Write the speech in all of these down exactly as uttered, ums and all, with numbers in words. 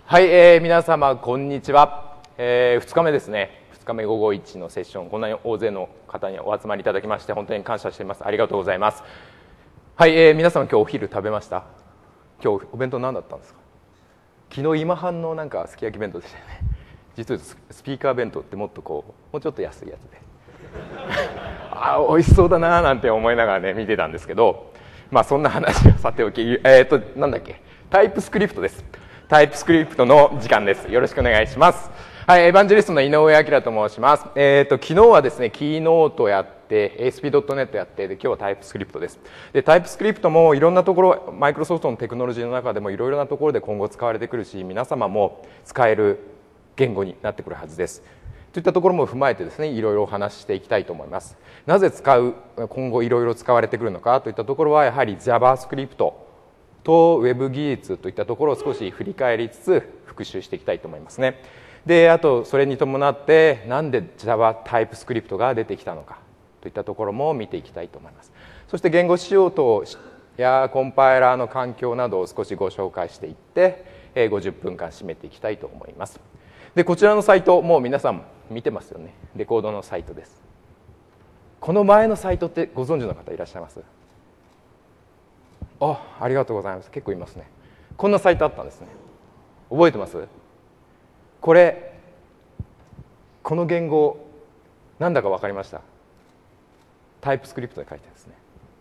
はい、えー、皆様こんにちは、えー、ふつかめですね。ふつかめ午後いちのセッション、こんなに大勢の方にお集まりいただきまして本当に感謝しています。ありがとうございます。はい、えー、皆様今日お昼食べました？今日お弁当何だったんですか？昨日今半のなんかすき焼き弁当でしたよね。実はスピーカー弁当ってもっとこうもうちょっと安いやつであ、美味しそうだななんて思いながらね見てたんですけど、まあそんな話はさておき、えーとなんだっけ、タイプスクリプトです。タイプスクリプトの時間です。よろしくお願いします。はい、エヴァンジェリストの井上彰と申します。えーと昨日はですねキーノートやって エーエスピードットネット やってで今日はタイプスクリプトです。でタイプスクリプトもいろんなところ、マイクロソフトのテクノロジーの中でもいろいろなところで今後使われてくるし、皆様も使える言語になってくるはずです。といったところも踏まえてですね、いろいろお話ししていきたいと思います。なぜ使う、今後いろいろ使われてくるのかといったところはやはり JavaScript と Web 技術といったところを少し振り返りつつ復習していきたいと思いますね。で、あとそれに伴ってなんで Java タイプスクリプトが出てきたのかといったところも見ていきたいと思います。そして言語仕様とやコンパイラーの環境などを少しご紹介していってごじゅっぷんかん締めていきたいと思います。でこちらのサイトもう皆さん見てますよね。レコードのサイトです。この前のサイトってご存知の方いらっしゃいます？あ、ありがとうございます。結構いますね。こんなサイトあったんですね。覚えてます？これこの言語なんだか分かりました？タイプスクリプトで書いてるんですね。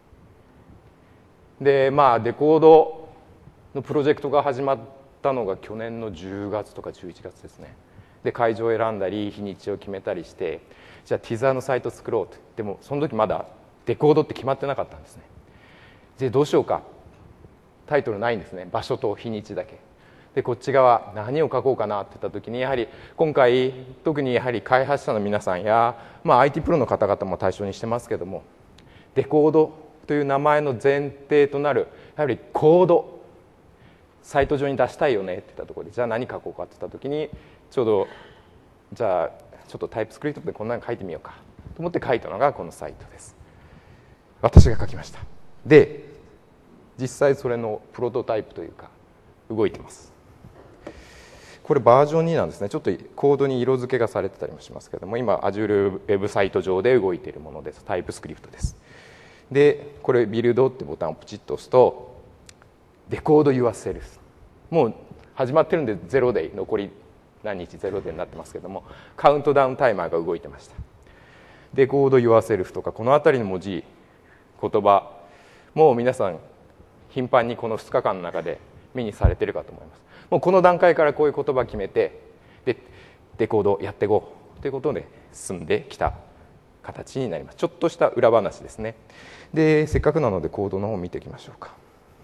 でまあデコードのプロジェクトが始まったのが去年のじゅうがつとかじゅういちがつですね。で会場を選んだり日にちを決めたりして、じゃあティザーのサイト作ろうと。でもその時まだデコードって決まってなかったんですね。でどうしようか、タイトルないんですね。場所と日にちだけで、こっち側何を書こうかなって言った時に、やはり今回特にやはり開発者の皆さんや、まあ、アイティー プロの方々も対象にしてますけども、デコードという名前の前提となるやはりコード、サイト上に出したいよねって言ったところで、じゃあ何書こうかって言った時に、ちょうどじゃあちょっとタイプスクリプトでこんなの書いてみようかと思って書いたのがこのサイトです。私が書きました。で実際それのプロトタイプというか動いてます。これバージョンになんですね。ちょっとコードに色付けがされてたりもしますけども、今 Azure ウェブサイト上で動いているものです。タイプスクリプトです。でこれビルドってボタンをポチッと押すとデコード yourself、 もう始まってるんでゼロデイ、残り何日ゼロデイになってますけども、カウントダウンタイマーが動いてました。デコード yourself とかこのあたりの文字言葉もう皆さん頻繁にこのふつかかんの中で目にされてるかと思います。もうこの段階からこういう言葉決めて、でデコードやっていこうということで進んできた形になります。ちょっとした裏話ですね。でせっかくなのでコードの方を見ていきましょうか。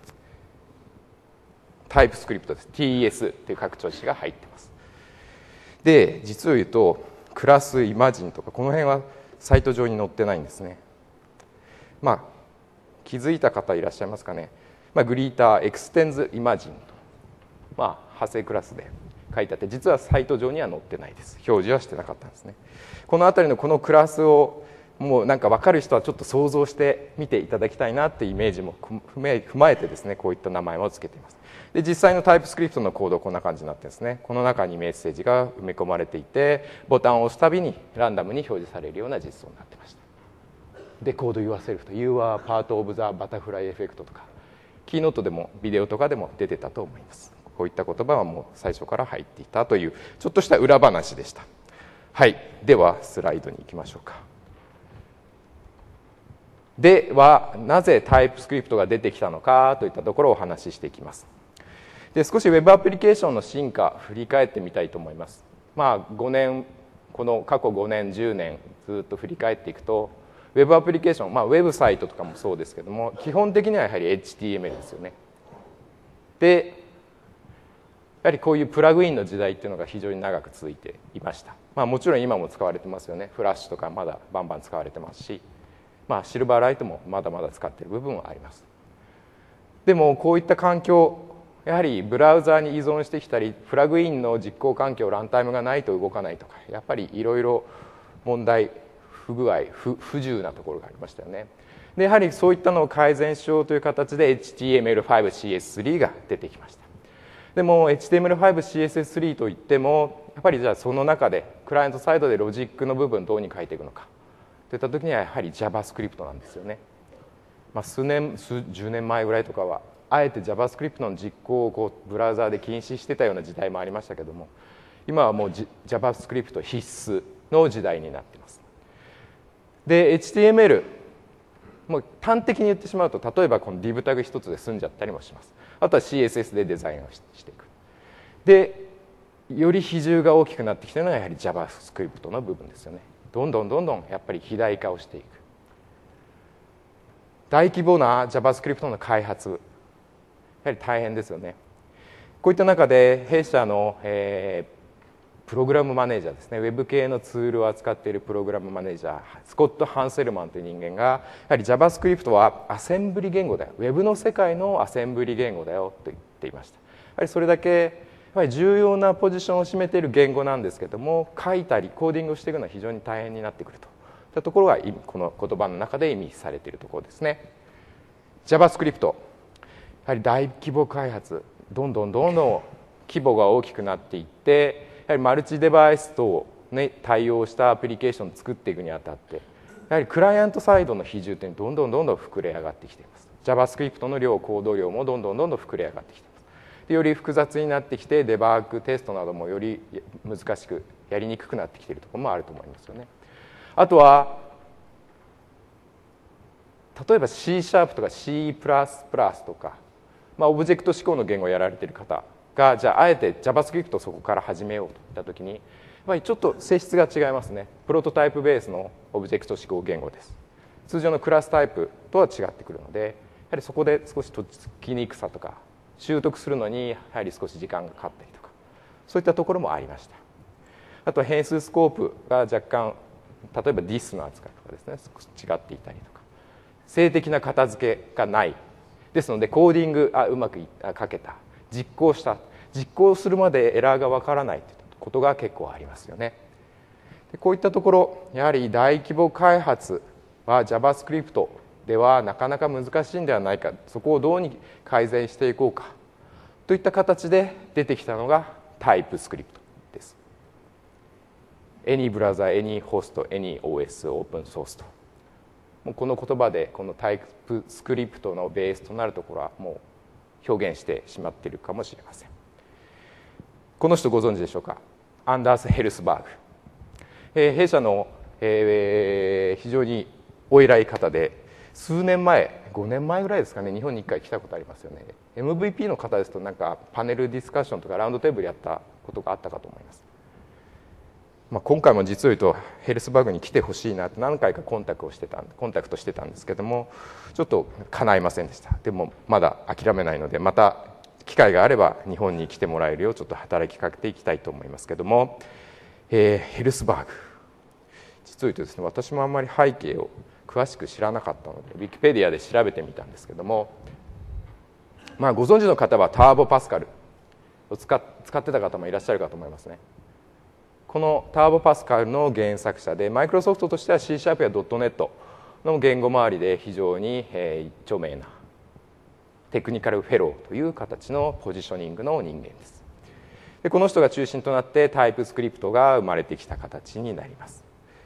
タイプスクリプトです。 ティーエス という拡張子が入ってます。で実を言うとクラスイマジンとかこの辺はサイト上に載ってないんですね。まあ気づいた方いらっしゃいますかね。まあ、グリーターエクステンズイマジンと、まあ、派生クラスで書いてあって、実はサイト上には載ってないです。表示はしてなかったんですね。このあたりのこのクラスをもうなんか分かる人はちょっと想像してみていただきたいなっていうイメージも踏まえてですね、こういった名前を付けています。で実際のタイプスクリプトのコードこんな感じになってるんですね。この中にメッセージが埋め込まれていて、ボタンを押すたびにランダムに表示されるような実装になってました。でコード yourself と You are part of the butterfly effect とかキーノートでもビデオとかでも出てたと思います。こういった言葉はもう最初から入っていたというちょっとした裏話でした。はい、ではスライドに行きましょうか。ではなぜタイプスクリプトが出てきたのかといったところをお話ししていきます。で少しウェブアプリケーションの進化振り返ってみたいと思います。まあごねん、この過去ごねんじゅうねんずっと振り返っていくと、ウェブアプリケーション、まあ、ウェブサイトとかもそうですけども、基本的にはやはり エイチティーエムエル ですよね。でやはりこういうプラグインの時代っていうのが非常に長く続いていました。まあ、もちろん今も使われてますよね。フラッシュとかまだバンバン使われてますし、まあ、シルバーライトもまだまだ使っている部分はあります。でもこういった環境、やはりブラウザーに依存してきたり、プラグインの実行環境ランタイムがないと動かないとか、やっぱりいろいろ問題、不具合、不、不自由なところがありましたよね。でやはりそういったのを改善しようという形で エイチティーエムエルファイブシーエススリー が出てきました。 でも エイチティーエムエルファイブ、シーエスエススリー といってもやっぱりじゃあその中でクライアントサイドでロジックの部分どうに書いていくのかといった時にはやはり JavaScript なんですよね。まあ、数年数十年前ぐらいとかはあえて JavaScript の実行をこうブラウザーで禁止してたような時代もありましたけども、今はもう JavaScript 必須の時代になっています。で エイチティーエムエル、もう端的に言ってしまうと、例えばこの div タグ一つで済んじゃったりもします。あとは シーエスエス でデザインをしていく。でより比重が大きくなってきているのはやはり JavaScript の部分ですよね。どんどんどんどんやっぱり肥大化をしていく。大規模な JavaScript の開発、やはり大変ですよね。こういった中で弊社の、えープログラムマネージャーですね、ウェブ系のツールを扱っているプログラムマネージャー、スコット・ハンセルマンという人間が、やはり JavaScript はアセンブリ言語だよ、ウェブの世界のアセンブリ言語だよと言っていました。やはりそれだけやはり重要なポジションを占めている言語なんですけども、書いたりコーディングをしていくのは非常に大変になってくるといったところがこの言葉の中で意味されているところですね。 JavaScript、 やはり大規模開発、どんどんどんどん規模が大きくなっていって、やはりマルチデバイス等に対応したアプリケーションを作っていくにあたって、やはりクライアントサイドの比重ってどんどんどんどん膨れ上がってきています。 JavaScript の量、コード量もどんどんどんどん膨れ上がってきています。でより複雑になってきて、デバッグテストなどもより難しくやりにくくなってきているところもあると思いますよね。あとは例えば C シャープとか C++ とか、まあ、オブジェクト指向の言語をやられている方が、じゃああえて JavaScript をそこから始めようといったときに、やっぱりちょっと性質が違いますね。プロトタイプベースのオブジェクト指向言語です。通常のクラスタイプとは違ってくるので、やはりそこで少しとっつきにくさとか習得するのにやはり少し時間がかかったりとか、そういったところもありました。あとは変数スコープが若干、例えば this の扱いとかですね、少し違っていたりとか、静的な片付けがないですので、コーディングあうまく書けた、実行した、実行するまでエラーがわからないということが結構ありますよね。でこういったところ、やはり大規模開発は JavaScript ではなかなか難しいんではないか、そこをどうに改善していこうかといった形で出てきたのが TypeScript です。Any browser, any host, any オーエス オープンソースと、もうこの言葉でこの TypeScript のベースとなるところはもう表現してしまっているかもしれません。この人ご存知でしょうか。アンダース・ヘルスバーグ、えー、弊社の、えー、非常にお偉い方で、数年前、ごねんまえぐらいですかね、日本にいっかい来たことありますよね。 エムブイピー の方ですと、なんかパネルディスカッションとかラウンドテーブルやったことがあったかと思います。まあ、今回も実を言うとヘルスバーグに来てほしいなって何回かコンタクトをしてたコンタクトしてたんですけども、ちょっと叶いませんでした。でもまだ諦めないので、また機会があれば日本に来てもらえるようちょっと働きかけていきたいと思いますけども、えー、ヘルスバーグ、実を言うとですね、私もあんまり背景を詳しく知らなかったのでウィキペディアで調べてみたんですけども、まあ、ご存知の方はターボパスカルを使っ使ってた方もいらっしゃるかと思いますね。このターボパスカルの原作者で、マイクロソフトとしては C シャープや ドットネット の言語周りで非常に一著名なテクニカルフェローという形のポジショニングの人間です。でこの人が中心となってタイプスクリプトが生まれてきた形になります。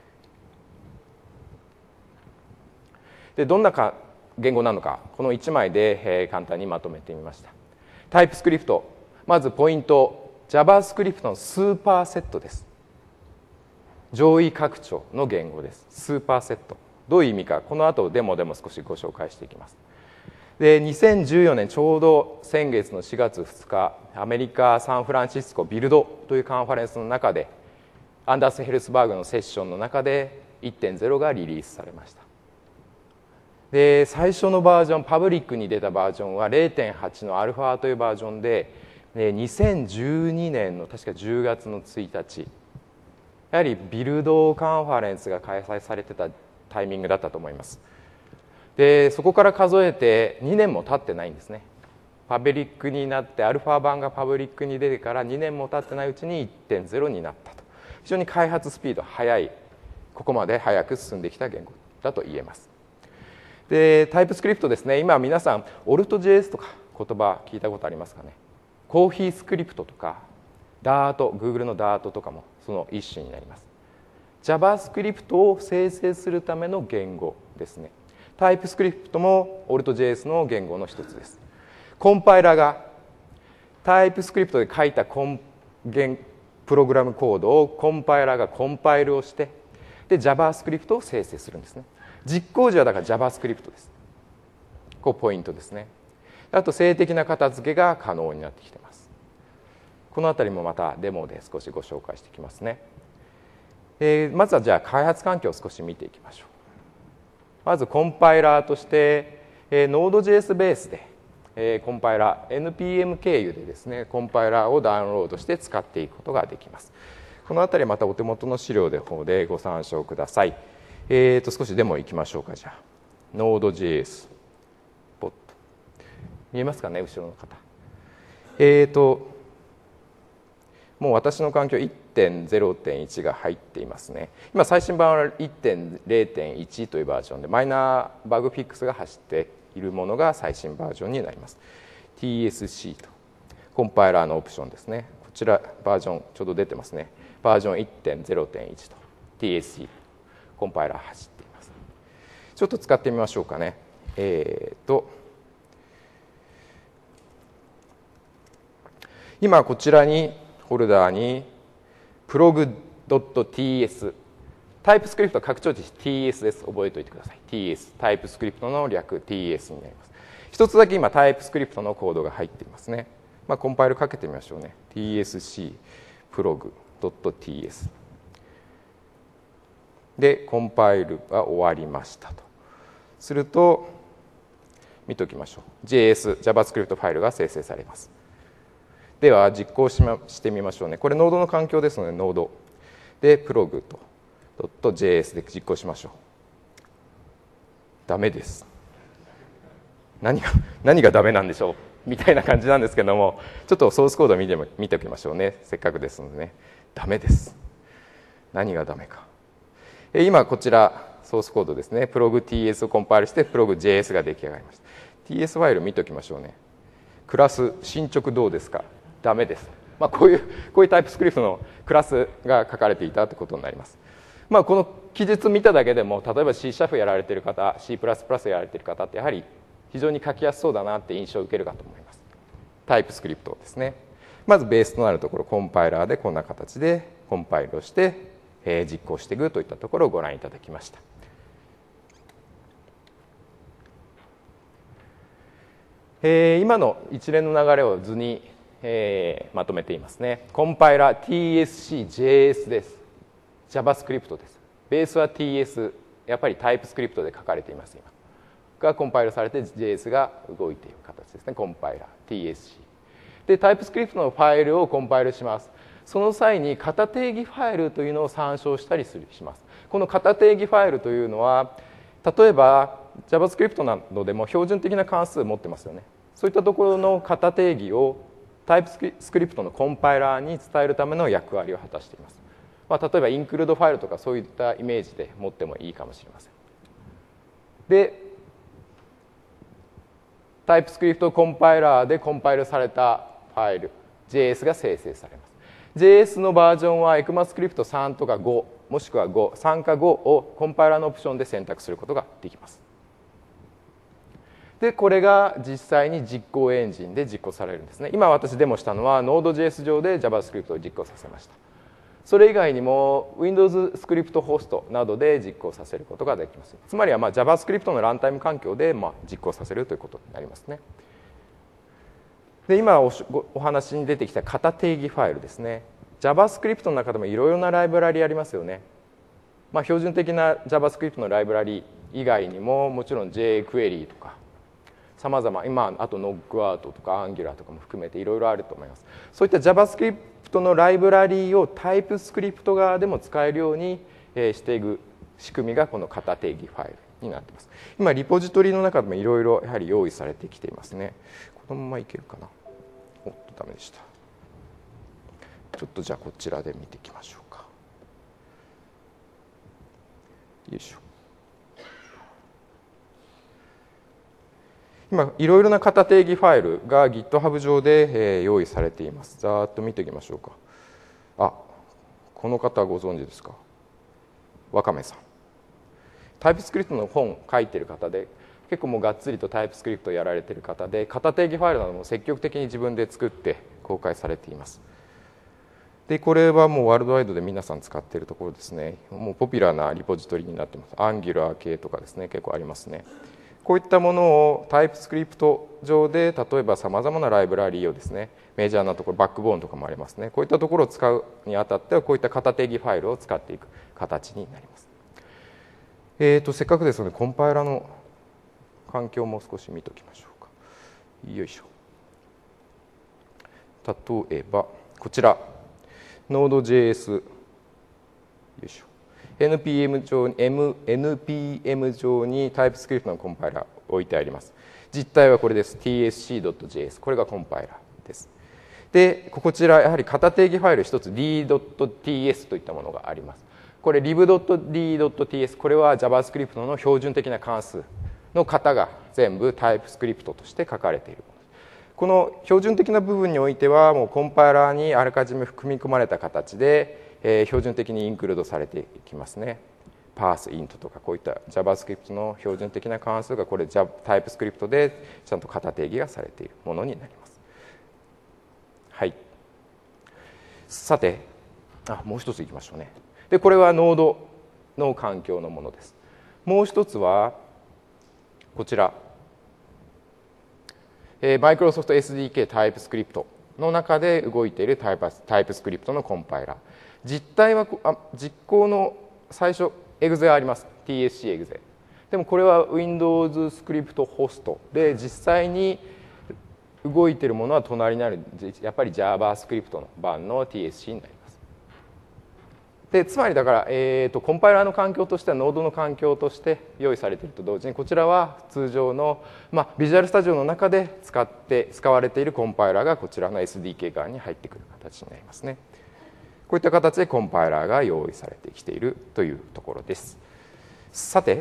でどんなか言語なのか、このいちまいで簡単にまとめてみました。タイプスクリプト、まずポイント、 JavaScript のスーパーセットです。上位拡張の言語です。スーパーセット、どういう意味か、この後デモでも少しご紹介していきます。でにせんじゅうよねん、ちょうど先月のしがつふつか、アメリカ・サンフランシスコビルドというカンファレンスの中で、アンダース・ヘルスバーグのセッションの中で いってんゼロ がリリースされました。で最初のバージョン、パブリックに出たバージョンは ゼロてんはち のアルファというバージョンで、にせんじゅうにねんの確かじゅうがつのついたち、やはりビルドカンファレンスが開催されてたタイミングだったと思います。でそこから数えてにねんも経ってないんですね。パブリックになって、アルファ版がパブリックに出てからにねんも経ってないうちに いってんゼロ になったと。非常に開発スピード速い、ここまで早く進んできた言語だと言えます。でタイプスクリプトですね、今皆さん オルトジェイエス とか言葉聞いたことありますかね。 コーヒースクリプトとか ダート、Google の ダート とかもその一種になります。JavaScript を生成するための言語ですね。TypeScript も オルトジェイエス の言語の一つです。コンパイラーが TypeScript で書いたコンプログラムコードをコンパイラーがコンパイルをしてで JavaScript を生成するんですね。実行時はだから JavaScript です。ここポイントですね。あと静的な片付けが可能になってきています。このあたりもまたデモで少しご紹介していきますね。えー、まずはじゃあ開発環境を少し見ていきましょう。まずコンパイラーとして、えー、ノードジェイエス ベースで、えー、コンパイラー エヌピーエム 経由でですねコンパイラーをダウンロードして使っていくことができます。このあたりまたお手元の資料の方でご参照ください。えー、と少しデモいきましょうか。じゃあノードジェイエスポット見えますかね、後ろの方。えーともう私の環境 いってんゼロてんいち が入っていますね。今最新版は いってんゼロてんいち というバージョンでマイナーバグフィックスが走っているものが最新バージョンになります。 ティーエスシー とコンパイラーのオプションですね。こちらバージョンちょうど出てますね。バージョン いってんゼロてんいち と ティーエスシー コンパイラー走っています。ちょっと使ってみましょうかね。えーと今こちらにフォルダーに プログドットティーエス タイプスクリプト拡張子 ティーエス です。覚えておいてください。 ティーエス タイプスクリプトの略 ティーエス になります。一つだけ今タイプスクリプトのコードが入っていますね。まあ、コンパイルかけてみましょうね。 ティーエスシー プログドットティーエス でコンパイルが終わりましたとすると見ておきましょう。 ジェイエス JavaScript ファイルが生成されます。では実行し、ま、してみましょうね。これノードの環境ですのでノードでプログとドット ジェイエス で実行しましょう。ダメです。何が何がダメなんでしょうみたいな感じなんですけども、ちょっとソースコードを見て見ておきましょうね。せっかくですのでね。ダメです。何がダメか。え今こちらソースコードですね。プログ ティーエス をコンパイルしてプログ ジェイエス が出来上がりました。 ティーエス ファイル見ておきましょうね。クラス進捗どうですか。ダメです。まあ、こういうこういうタイプスクリプトのクラスが書かれていたということになります。まあ、この記述見ただけでも例えば C シャープやられている方 C++ やられている方ってやはり非常に書きやすそうだなって印象を受けるかと思います。タイプスクリプトですね。まずベースとなるところコンパイラーでこんな形でコンパイルをして、えー、実行していくといったところをご覧いただきました。えー、今の一連の流れを図にえー、まとめていますね。コンパイラー ティーエスシー ジェイエス です。 JavaScript です。ベースは ティーエス やっぱりタイプスクリプトで書かれています。今がコンパイルされて ジェイエス が動いている形ですね。コンパイラー ティーエスシー でタイプスクリプトのファイルをコンパイルします。その際に型定義ファイルというのを参照したりします。この型定義ファイルというのは例えば JavaScript などでも標準的な関数を持ってますよね。そういったところの型定義をタイプスクリプトのコンパイラーに伝えるための役割を果たしています。まあ、例えばインクルードファイルとかそういったイメージで持ってもいいかもしれません。で、タイプスクリプトコンパイラーでコンパイルされたファイル ジェイエス が生成されます。ジェイエス のバージョンは ECMAScript さんとかごもしくはご、さんかごをコンパイラーのオプションで選択することができます。でこれが実際に実行エンジンで実行されるんですね。今私デモしたのは ノードジェイエス 上で JavaScript を実行させました。それ以外にも Windows スクリプトホストなどで実行させることができます。つまりはまあ JavaScript のランタイム環境でまあ実行させるということになりますね。で今 お, お話に出てきた型定義ファイルですね。 JavaScript の中でもいろいろなライブラリありますよね。まあ、標準的な JavaScript のライブラリ以外にももちろん jQuery とかさまざま今あと ノックアウト とか Angular とかも含めていろいろあると思います。そういった JavaScript のライブラリをタイプスクリプト側でも使えるようにしていく仕組みがこの型定義ファイルになっています。今リポジトリの中でもいろいろやはり用意されてきていますね。このままいけるかな。おっとダメでした。ちょっとじゃあこちらで見ていきましょうか。よいしょ。 今いろいろな型定義ファイルが GitHub 上で、えー、用意されています。ざーっと見ていきましょうか。あ、この方ご存知ですか？わかめさん。タイプスクリプトの本書いてる方で、結構もうがっつりとタイプスクリプトをやられてる方で、型定義ファイルなども積極的に自分で作って公開されています。でこれはもうワールドワイドで皆さん使っているところですね。もうポピュラーなリポジトリになってます。アンギュラー系とかですね、結構ありますね。こういったものをタイプスクリプト上で、例えばさまざまなライブラリーをですね、メジャーなところ、バックボーンとかもありますね。こういったところを使うにあたっては、こういった型定義ファイルを使っていく形になります。えーと、せっかくですので、コンパイラの環境も少し見ておきましょうか。よいしょ。例えば、こちら、ノードジェイエス、よいしょ。エヌピーエム 上に エヌピーエム 上にタイプスクリプトのコンパイラー置いてあります。実態はこれです。ティーエスシードットジェイエス。これがコンパイラーです。で、こちらやはり型定義ファイル一つ ディードットティーエス といったものがあります。これ リブドットディードットティーエス、これは JavaScript の標準的な関数の型が全部タイプスクリプトとして書かれている。この標準的な部分においてはもうコンパイラーにあらかじめ組み込まれた形でえー、標準的にインクルードされていきますね。パース、イントとかこういった JavaScript の標準的な関数がこれタイプスクリプトでちゃんと型定義がされているものになります。はい。さて、あ、もう一ついきましょうね。で、これはノードの環境のものです。もう一つはこちら、えー、Microsoft エスディーケー タイプスクリプトの中で動いているタイプ、タイプスクリプトのコンパイラー。実態はあ実行の最初エグゼがあります。 ティーエスシー エグゼ。でもこれは Windows スクリプトホストで、実際に動いているものは隣にあるやっぱり JavaScript の版の ティーエスシー になります。でつまりだから、えーと、コンパイラーの環境としてはノードの環境として用意されていると同時に、こちらは通常の、まあ、ビジュアルスタジオの中で使って使われているコンパイラーがこちらの エスディーケー 側に入ってくる形になりますね。こういった形でコンパイラーが用意されてきているというところです。さて、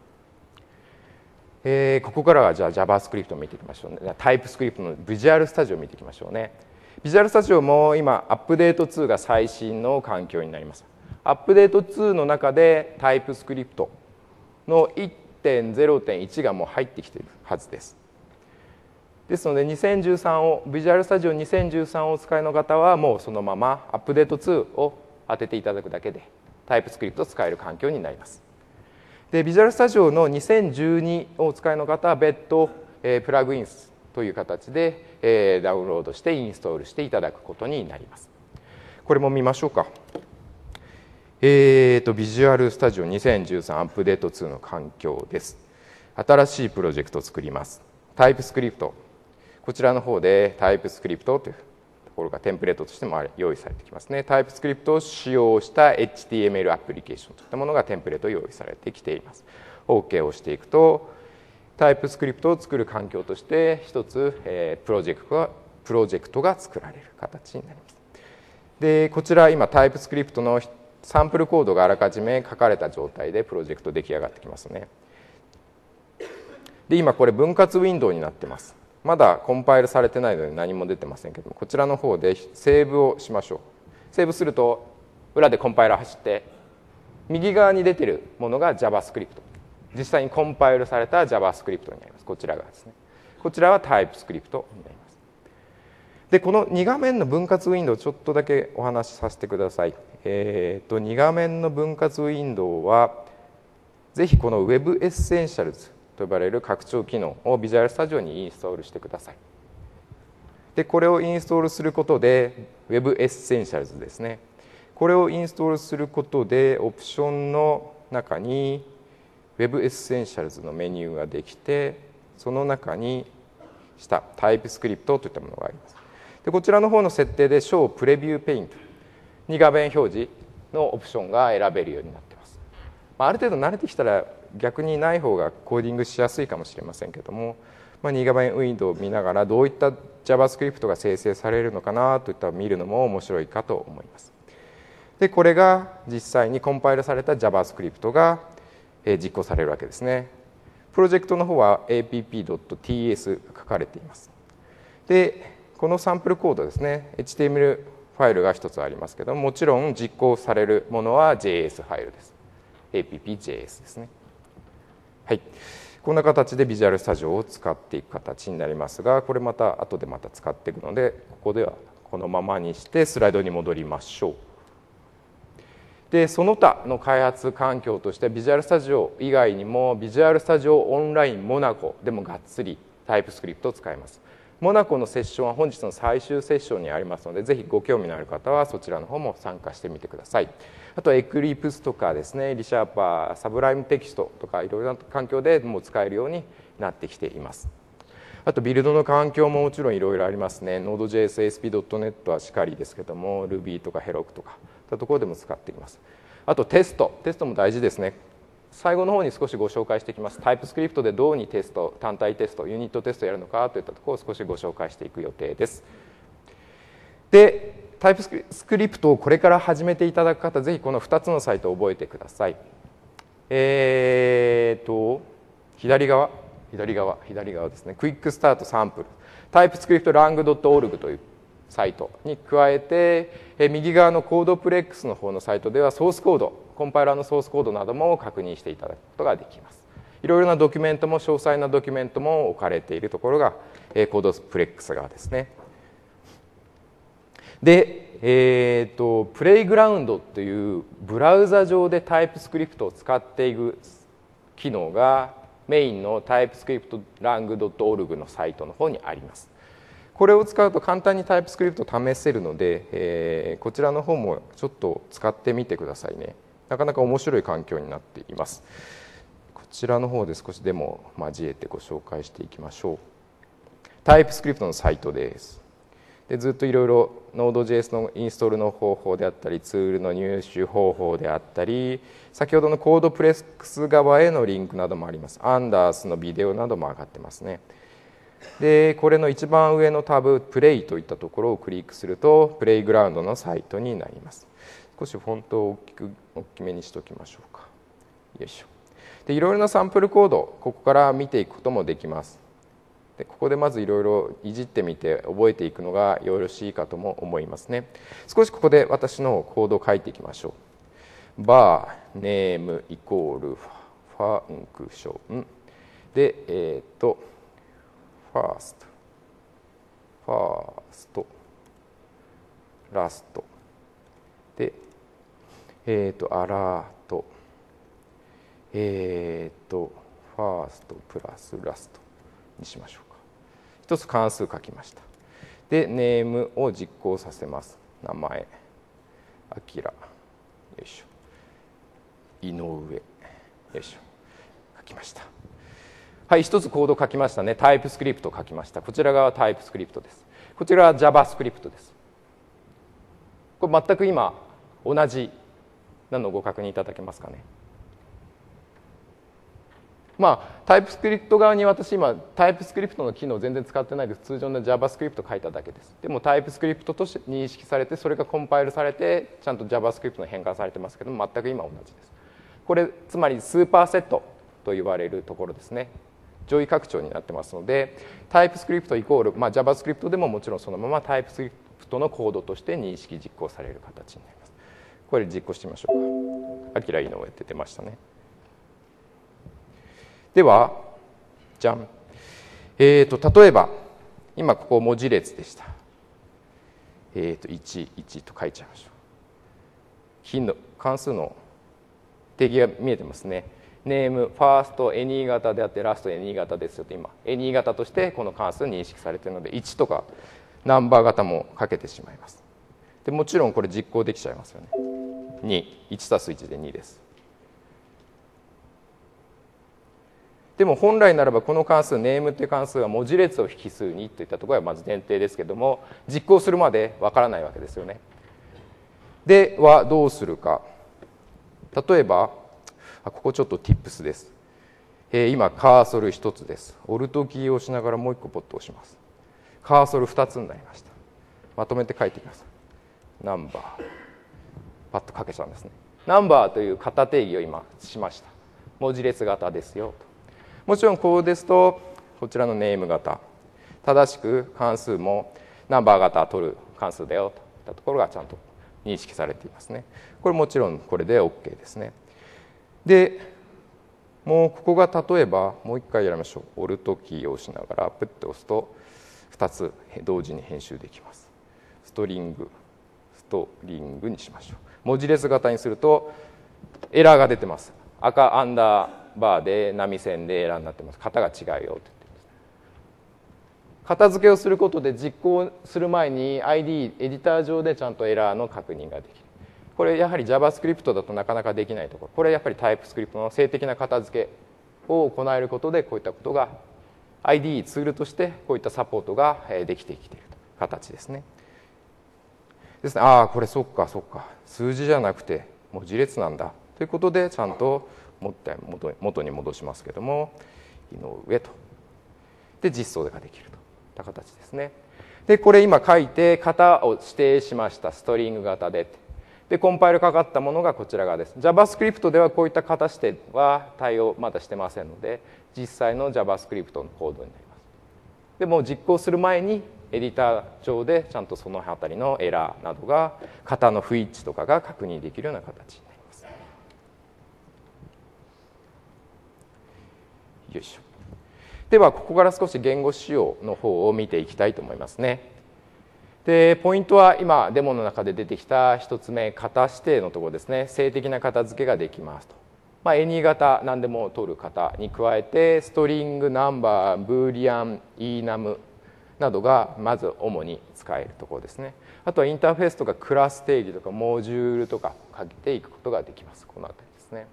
えー、ここからはじゃあ JavaScript を見ていきましょうね。タイプスクリプトのビジュアルスタジオを見ていきましょうね。ビジュアルスタジオも今アップデートツーが最新の環境になります。アップデートツーの中でタイプスクリプトの いってんゼロてんいち がもう入ってきているはずです。ですのでにせんじゅうさんをビジュアルスタジオにせんじゅうさんをお使いの方はもうそのままアップデートツーを当てていただくだけでタイプスクリプトを使える環境になります。でビジュアルスタジオのにせんじゅうにをお使いの方は別途、えー、プラグインスという形で、えー、ダウンロードしてインストールしていただくことになります。これも見ましょうか。えーとビジュアルスタジオにせんじゅうさんアップデートツーの環境です。新しいプロジェクトを作ります。タイプスクリプト、こちらの方でタイプスクリプトというところがテンプレートとしても用意されてきますね。タイプスクリプトを使用した エイチティーエムエル アプリケーションといったものがテンプレート用意されてきています。 OK をしていくとタイプスクリプトを作る環境として一つ、えー、プロジェクトがプロジェクトが作られる形になります。でこちら今タイプスクリプトのサンプルコードがあらかじめ書かれた状態でプロジェクト出来上がってきますね。で今これ分割ウィンドウになってます。まだコンパイルされてないので何も出てませんけども、こちらの方でセーブをしましょう。セーブすると裏でコンパイラー走って右側に出てるものが JavaScript、 実際にコンパイルされた JavaScript になります。こちらがですね、こちらは TypeScript になります。でこのに画面の分割ウィンドウちょっとだけお話しさせてください。えー、とに画面の分割ウィンドウはぜひこの Web Essentials と呼ばれる拡張機能をビジュアルスタジオにインストールしてください。でこれをインストールすることで Web Essentials ですね、これをインストールすることでオプションの中に Web Essentials のメニューができて、その中に下 TypeScript といったものがあります。でこちらの方の設定で Show Preview Paint に画面表示のオプションが選べるようになっています。ある程度慣れてきたら逆にない方がコーディングしやすいかもしれませんけども、まあ、に画面ウィンドウを見ながらどういった JavaScript が生成されるのかなといった見るのも面白いかと思います。でこれが実際にコンパイルされた JavaScript が実行されるわけですね。 プロジェクトの方は エーピーピードットティーエス が書かれています。でこのサンプルコードですね、 エイチティーエムエル ファイルが一つありますけども、もちろん実行されるものは ジェイエス ファイルです。 エーピーピージェイエス ですね。はい、こんな形でビジュアルスタジオを使っていく形になりますが、これまた後でまた使っていくので、ここではこのままにしてスライドに戻りましょう。でその他の開発環境としてビジュアルスタジオ以外にもビジュアルスタジオオンラインモナコでもがっつりタイプスクリプトを使います。モナコのセッションは本日の最終セッションにありますので、ぜひご興味のある方はそちらの方も参加してみてください。あとはエクリプスとかですね、リシャーパー、サブライムテキストとかいろいろな環境でもう使えるようになってきています。あとビルドの環境ももちろんいろいろありますね。ノードジェイエス、エーエスピードットネット はしかりですけども、Ruby とか Heroku とかいったところでも使っています。あとテスト、テストも大事ですね。最後の方に少しご紹介していきます。タイプスクリプトでどうにテスト、単体テスト、ユニットテストをやるのかといったところを少しご紹介していく予定です。で、タイプスクリプトをこれから始めていただく方、ぜひこのふたつのサイトを覚えてください。えーと、左側、左側、左側ですね。クイックスタートサンプル、タイプスクリプトラングドットオルグというサイトに加えて、右側のコードプレックスの方のサイトではソースコード、コンパイラーのソースコードなども確認していただくことができます。いろいろなドキュメントも詳細なドキュメントも置かれているところがコードプレックス側ですね。で、えーと、プレイグラウンドというブラウザ上でタイプスクリプトを使っていく機能がメインのタイプスクリプトラングドットオルグのサイトの方にあります。これを使うと簡単にタイプスクリプトを試せるので、えー、こちらの方もちょっと使ってみてくださいね。なかなか面白い環境になっています。こちらの方で少しデモを交えてご紹介していきましょう。タイプスクリプトのサイトです。でずっといろいろ ノードジェイエス のインストールの方法であったり、ツールの入手方法であったり、先ほどのコードプレックス側へのリンクなどもあります。アンダースのビデオなども上がってますね。でこれの一番上のタブ、プレイといったところをクリックすると、プレイグラウンドのサイトになります。少しフォントを大きく大きめにしておきましょうか。よいしょ。でいろいろなサンプルコード、ここから見ていくこともできます。でここでまずいろいろいじってみて覚えていくのがよろしいかとも思いますね。少しここで私のコードを書いていきましょう。バーネームイコールファンクションで、えっ、ー、とファーストファーストラストで、えっ、ー、とアラート、えっ、ー、とファーストプラスラストにしましょうか。一つ関数書きました。でネームを実行させます。名前あきら、よいしょ、井上、よいしょ、書きました。はい、一つコード書きましたね。タイプスクリプト書きました。こちら側はタイプスクリプトです。こちらは JavaScript です。これ全く今同じなのをご確認いただけますかね。まあ、タイプスクリプト側に私今タイプスクリプトの機能を全然使ってないです。通常の JavaScript 書いただけです。でもタイプスクリプトとして認識されて、それがコンパイルされてちゃんと JavaScript に変換されてますけども、全く今同じです。これつまりスーパーセットと言われるところですね。上位拡張になってますので、タイプスクリプトイコール、まあ、JavaScript でももちろんそのままタイプスクリプトのコードとして認識実行される形になります。これ実行してみましょうか。あきら井上って出ましたね。ではじゃん、えー、と例えば今ここ文字列でした。えー、といち、いちと書いちゃいましょう。頻の関数の定義が見えてますね。ネーム、ファースト、エニー型であって、ラスト、エニー型ですよと今、エニー型としてこの関数認識されているので、いちとかナンバー型もかけてしまいます。でもちろんこれ実行できちゃいますよね。に、いちたすいちでにです。でも本来ならばこの関数、ネームという関数は文字列を引数にといったところがまず前提ですけども、実行するまでわからないわけですよね。ではどうするか。例えばここちょっと Tips です。えー、今カーソルひとつです。オルトキーを押しながらもういっこポッと押します。カーソルふたつになりました。まとめて書いてください。ナンバーパッと書けちゃうんですね。ナンバーという型定義を今しました。文字列型ですよと。 もちろんこうですとこちらのネーム型、正しく関数もナンバー型取る関数だよといったところがちゃんと認識されていますね。これもちろんこれで OK ですね。でもうここが例えばもう一回やりましょう。オルトキーを押しながらプッと押すとふたつ同時に編集できます。ストリングストリングにしましょう。文字列型にするとエラーが出てます。赤アンダーバーで波線でエラーになってます。型が違うよって言ってます。片付けをすることで実行する前に アイディー エディター上でちゃんとエラーの確認ができる。これやはり JavaScript だとなかなかできないところ、これやっぱり TypeScript の静的な片付けを行えることでこういったことが アイディー ツールとしてこういったサポートができてきている形ですね。ですね、ああこれそっかそっか数字じゃなくて文字列なんだということでちゃんと元に戻しますけども、井上とで実装ができるといった形ですね。でこれ今書いて型を指定しました。ストリング型ででコンパイルかかったものがこちら側です。 JavaScript ではこういった型指定は対応まだしてませんので実際の JavaScript のコードになります。でもう実行する前にエディター上でちゃんとその辺りのエラーなどが型の不一致とかが確認できるような形になります。よいしょ。ではここから少し言語仕様の方を見ていきたいと思いますね。でポイントは今デモの中で出てきたひとつめ、型指定のところですね。静的な片付けができますと、まあ、エニー 型何でも取る型に加えてストリング、ナンバー、ブーリアン、イーナムなどがまず主に使えるところですね。あとはインターフェースとかクラス定義とかモジュールとかかけていくことができます。このあたりですね。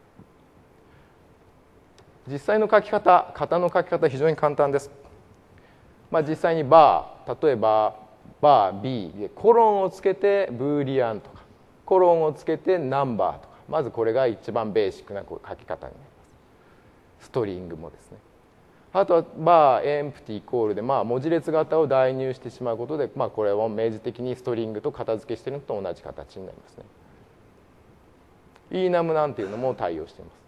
実際の書き方、型の書き方は非常に簡単です。まあ、実際にバー、例えばバー B でコロンをつけてブーリアンとかコロンをつけてナンバーとか、まずこれが一番ベーシックな書き方になります。ストリングもですね。あとはバーエンプティイコールで、まあ、文字列型を代入してしまうことで、まあ、これを明示的にストリングと片付けしているのと同じ形になりますね。イーナム なんていうのも対応しています。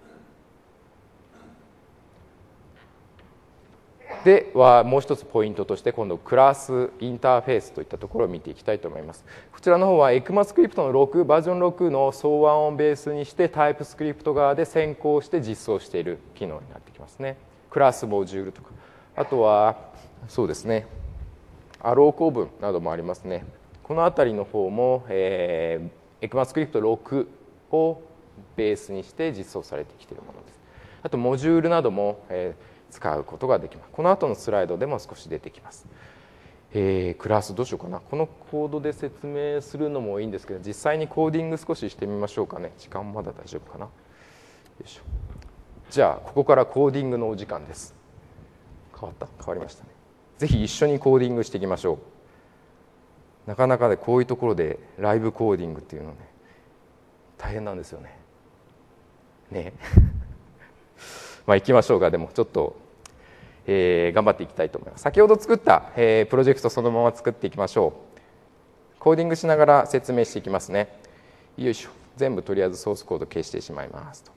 ではもう一つポイントとして今度クラスインターフェースといったところを見ていきたいと思います。こちらの方は ECMAScript のろくバージョンろくの草案をベースにして TypeScript 側で先行して実装している機能になってきますね。クラスモジュールとか、あとはそうですねアロー構文などもありますね。このあたりの方も、えー、ECMAScript ろくをベースにして実装されてきているものです。あとモジュールなども、えー使うことができます。この後のスライドでも少し出てきます。えー、クラスどうしようかな。このコードで説明するのもいいんですけど、実際にコーディング少ししてみましょうかね。時間まだ大丈夫かな。よいしょ。じゃあここからコーディングのお時間です。変わった？変わりましたね。ぜひ一緒にコーディングしていきましょう。なかなかねこういうところでライブコーディングっていうのね大変なんですよね。ね。まあ行きましょうか。でもちょっとえー、頑張っていきたいと思います。先ほど作った、えー、プロジェクトそのまま作っていきましょう。コーディングしながら説明していきますね。よいしょ。全部とりあえずソースコード消してしまいますと。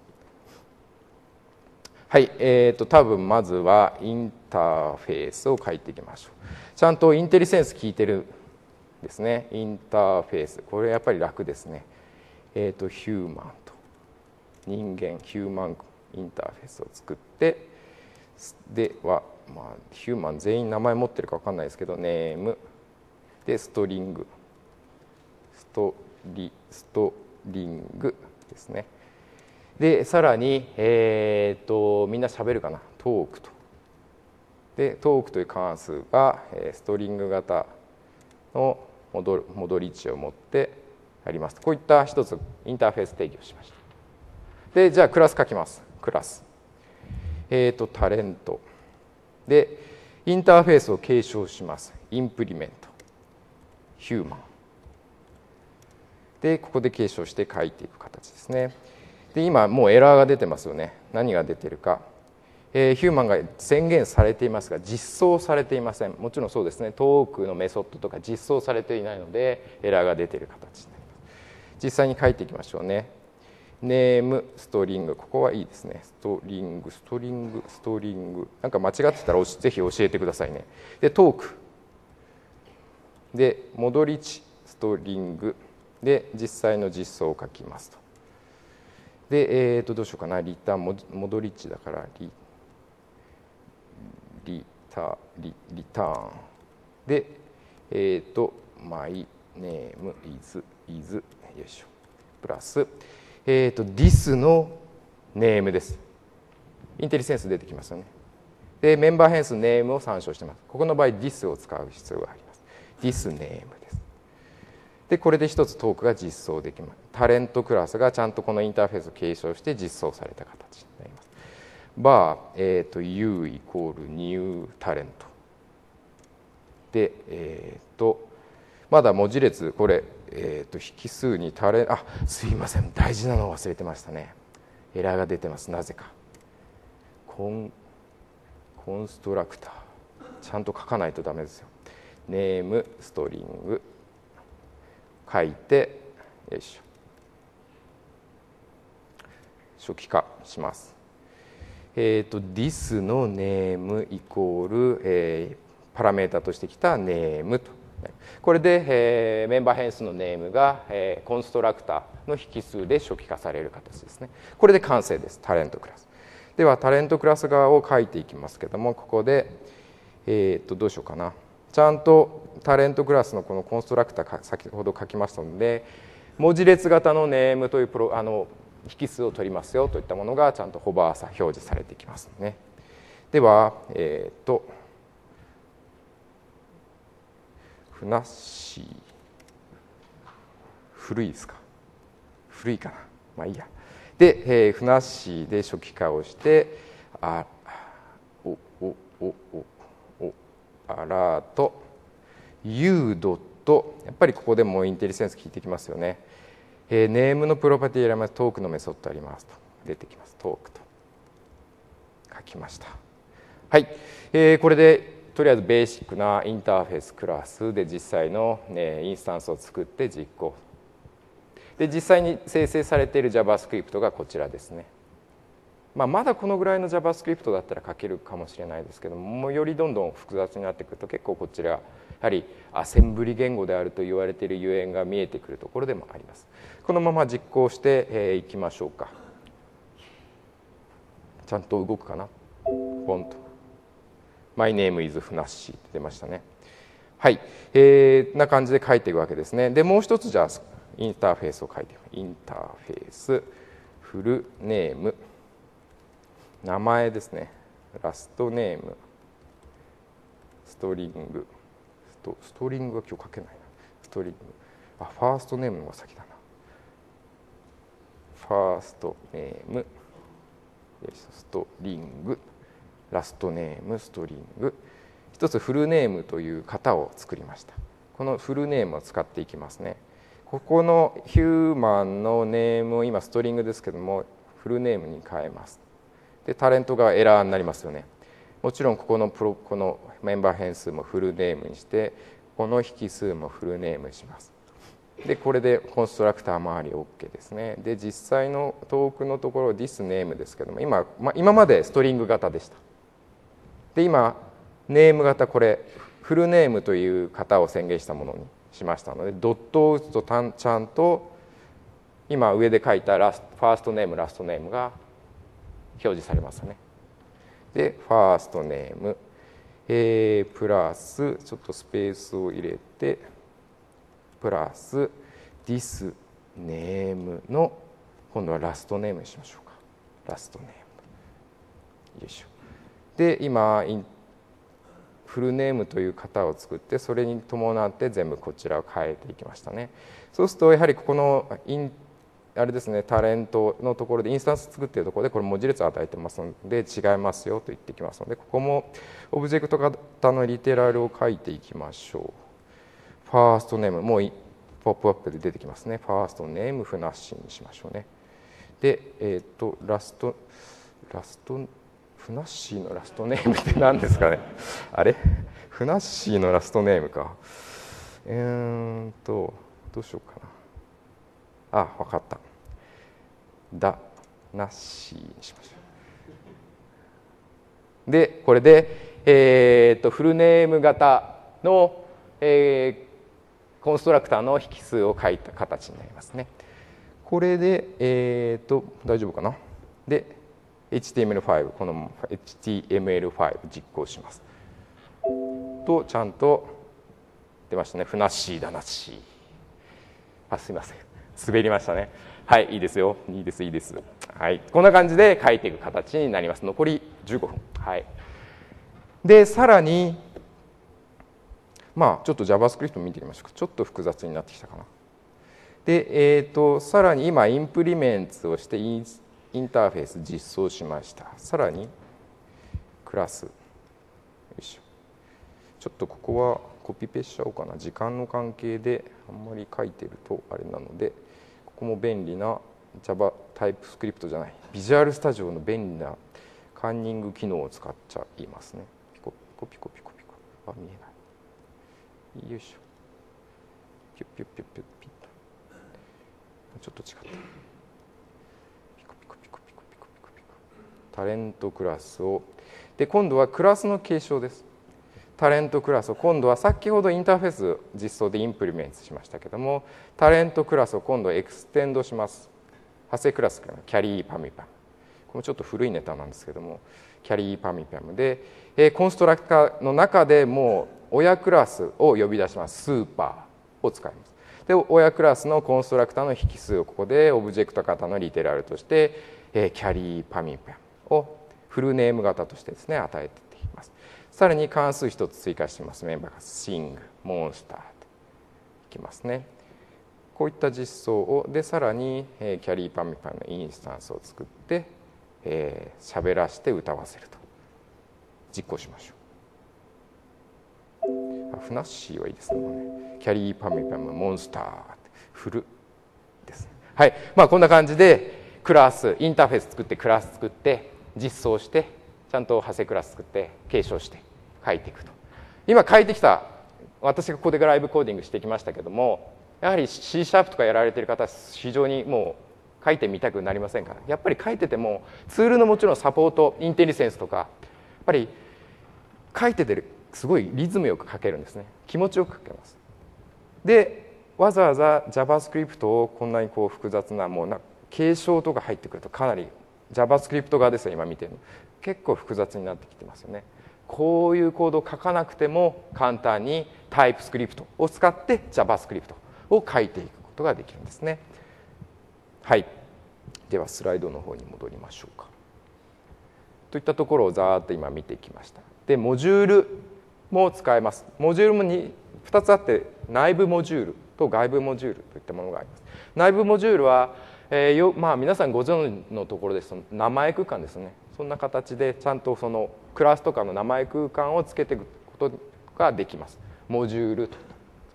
はい、えーと多分まずはインターフェースを書いていきましょう。ちゃんとインテリセンス効いてるですね。インターフェース、これやっぱり楽ですね。えーとヒューマンと人間ヒューマンインターフェースを作って、では、まあ、ヒューマン全員名前持ってるか分かんないですけど、ネームでストリングストリストリングですね。でさらに、えー、とみんな喋るかな。トークとでトークという関数がストリング型の戻る戻り値を持ってあります。こういった一つインターフェース定義をしました。でじゃあクラス書きます。クラスえーとタレントでインターフェースを継承します。インプリメントヒューマンでここで継承して書いていく形ですね。で今もうエラーが出てますよね。何が出てるか、えー、ヒューマンが宣言されていますが実装されていません。もちろんそうですね。トークのメソッドとか実装されていないのでエラーが出ている形になります。実際に書いていきましょうね。 ネームストリング、ここはいいですね。ストリングストリングストリング、なんか間違ってたらぜひ教えてくださいね。でトークで戻り値ストリングで実際の実装を書きますと。で、えー、とどうしようかな。リターン戻り値だからリリタリリターンで、えっ、ー、とマイネームイズイズよいしょプラス、えっ、ー、と this のネームです。インテリセンス出てきますよね。でメンバー変数ネームを参照してます。ここの場合 this を使う必要があります。this ネームです。でこれで一つトークが実装できます。タレントクラスがちゃんとこのインターフェースを継承して実装された形になります。バー、えー、と U イコールニュータレントで、えー、とまだ文字列これ、えー、と引数にタレあすいません大事なのを忘れてましたね。エラーが出てます。なぜかコンコンストラクターちゃんと書かないとダメですよ。ネームストリング書いてよいしょ初期化します。えー、と this のネームイコール、えー、パラメータとしてきたネームと。これで、えー、メンバー変数のネームが、えー、コンストラクターの引数で初期化される形ですね。これで完成です。タレントクラスではタレントクラス側を書いていきますけども、ここで、えー、とどうしようかな。ちゃんとタレントクラスのこのコンストラクター先ほど書きましたので、文字列型のネームというプロあの引数を取りますよといったものがちゃんとホバーさ表示されてきますね。では、えっ、ー、とふなっしー古いですか古いかなまあいいや。で、えー、ふなっしーで初期化をしてあおおおおおアラート U ドットやっぱりここでもインテリセンス効いてきますよね。えー、ネームのプロパティあります。トークのメソッドありますと出てきます。トークと書きました。はい、えー、これでとりあえずベーシックなインターフェースクラスで実際の、ね、インスタンスを作って実行で実際に生成されている JavaScript がこちらですね。まあ、まだこのぐらいの JavaScript だったら書けるかもしれないですけども、もうよりどんどん複雑になってくると結構こちらやはりアセンブリ言語であると言われているゆえんが見えてくるところでもあります。このまま実行していきましょうか。ちゃんと動くかな。ポンと My name is ふなっしーって出ましたね。はい、えー、な感じで書いていくわけですね。でもう一つじゃあインターフェースを書いていく。インターフェースフルネーム名前ですね。ラストネームストリングス ト, ストリングは今日書けないな。ストリングあファーストネームの方が先だな。ファーストネームストリングラストネームストリング一つフルネームという型を作りました。このフルネームを使っていきますね。ここのヒューマンのネームを今ストリングですけどもフルネームに変えます。でタレントがエラーになりますよね。もちろんここのプロこのメンバー変数もフルネームにしてこの引数もフルネームにします。でこれでコンストラクター周り OK ですね。で実際のトークのところ this ネームですけども 今,、まあ、今までストリング型でした。で今ネーム型これフルネームという型を宣言したものにしましたのでドットを打つとちゃんと今上で書いたラスファーストネームラストネームが表示されますよね。でファーストネーム、えー、プラスちょっとスペースを入れてプラス this ネームの今度はラストネームにしましょうか。ラストネームよいしょ。で今フルネームという型を作ってそれに伴って全部こちらを変えていきましたね。そうするとやはりここのインあれですねタレントのところでインスタンス作っているところでこれ文字列を与えてますので違いますよと言ってきますのでここもオブジェクト型のリテラルを書いていきましょう。ファーストネームもうポップアップで出てきますね。ファーストネームふなっしーにしましょうね。でえっ、ー、とラストラストふなっしーのラストネームって何ですかね。あれふなっしーのラストネームか。えーんとどうしようかな。あ分かった。 だなしにしましょう。でこれで、えー、とフルネーム型の、えー、コンストラクターの引数を書いた形になりますね。これで、えー、と大丈夫かな。で エイチティーエムエルファイブ この エイチティーエムエルファイブ 実行しますとちゃんと出ましたね。ふなっしーだなっしー。あ、すいません、滑りましたね。はい、いいですよ、いいですいいです。はい、こんな感じで書いていく形になります。残りじゅうごふん。はい。でさらにまあちょっと JavaScript 見てみましょうか。ちょっと複雑になってきたかな。で、えー、とさらに今インプリメンツをしてインインターフェース実装しました。さらにクラス、よいしょ。ちょっとここはコピペしちゃおうかな。時間の関係であんまり書いてるとあれなので、ここも便利な Java タイプスクリプトじゃない Visual Studio の便利なカンニング機能を使っちゃいますね。ピコピコピコピコピコ。あ、見えない。よいしょ。ピュッピュッピュッピュッピッと。ちょっと違った。ピコピコピコピコピコピコピコ。タレントクラスを。で、今度はクラスの継承です。タレントクラスを今度は先ほどインターフェース実装でインプリメントしましたけども、タレントクラスを今度エクステンドします。派生クラスからキャリーパミパム。これもちょっと古いネタなんですけども、キャリーパミパムで、えー、コンストラクターの中でもう親クラスを呼び出します。スーパーを使います。で、親クラスのコンストラクターの引数をここでオブジェクト型のリテラルとして、えー、キャリーパミパムをフルネーム型としてですね、与えていきます。さらに関数一つ追加しています。メンバーがシング、モンスターといきますね。こういった実装をでさらに、えー、キャリーパミパムのインスタンスを作って、えー、喋らせて歌わせると実行しましょう。あ、フナッシーはいいですね。ねキャリーパミパムモンスターフルですね。はい、まあこんな感じでクラスインターフェース作ってクラス作って実装してちゃんと派生クラス作って継承して書いていくと。今書いてきた私がここでライブコーディングしてきましたけども、やはり C シャープとかやられている方は非常にもう書いてみたくなりませんか。やっぱり書いててもツールのもちろんサポートインテリセンスとかやっぱり書いててすごいリズムよく書けるんですね。気持ちよく書けます。でわざわざ JavaScript をこんなにこう複雑なもうな継承とか入ってくるとかなり JavaScript 側ですよ今見てるの結構複雑になってきてますよね。こういうコードを書かなくても簡単にタイプスクリプトを使って JavaScript を書いていくことができるんですね。はい、ではスライドの方に戻りましょうか。といったところをざーっと今見てきました。でモジュールも使えます。モジュールも 2, ふたつあって内部モジュールと外部モジュールといったものがあります。内部モジュールは、えーよまあ、皆さんご存知のところですと名前空間ですね。そんな形でちゃんとそのクラスとかの名前空間をつけていくことができます。モジュールと。